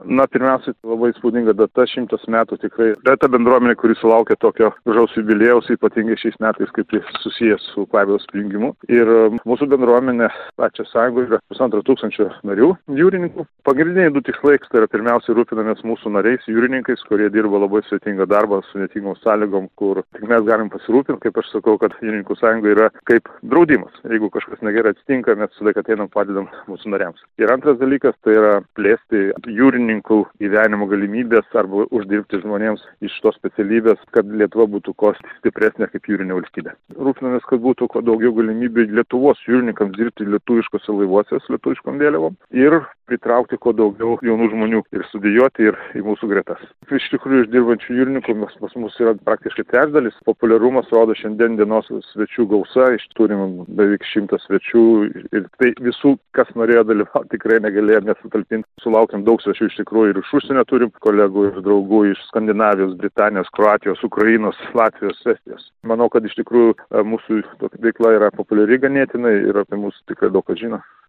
Na, pirmiausia, labai įspūdinga data, 100 metų tikrai. Reta bendruomenė, kuri sulaukė tokio gražaus jubiliejaus, ypatingai šiais metais, kaip jis susijęs su Klaipėdos prijungimu. Ir mūsų bendruomenė, pačią sąjungą, yra 1500 narių jūrininkų. Pagrindiniai du tikslai, tai yra pirmiausia rūpinamės mūsų nariais, jūrininkais, kurie dirba labai sudėtingą darbą, su netingom sąlygom, kur tik mes galim pasirūpinti. Kaip aš sakau, kad jūrininkų sąjunga yra kaip draudimas. Jeigu kažkas negerai atsitinka, mes visada ateinam padedam mūsų nariams. Ir antras dalykas, tai yra plėsti jūrininkų gyvenimo galimybės arba uždirbti žmonėms iš tos specialybės, kad Lietuva būtų kuo stipresnė kaip jūrinė valstybė. Rūpinamės, kad būtų kuo daugiau galimybių Lietuvos jūrininkams dirbti lietuviškose laivuose su lietuviškom vėliavom ir pritraukti kuo daugiau jaunų žmonių ir studijuoti ir į mūsų gretas. Iš tikrųjų, išdirbančių jūrininkų pas mus yra praktiškai trečdalis. Populiarumas rodo šiandien dienos svečių gausa. Turim beveik 100 svečių ir tai visų, kas norėjo dalyvauti, tikrai negalėjo nesutalpinti. Sulaukiam daug svečių iš tikrųjų ir iš užsienio turim kolegų ir draugų iš Skandinavijos, Britanijos, Kroatijos, Ukrainos, Latvijos, Estijos. Manau, kad iš tikrųjų mūsų veikla yra populiari ganėtinai ir apie mūsų tikrai daug kas žino.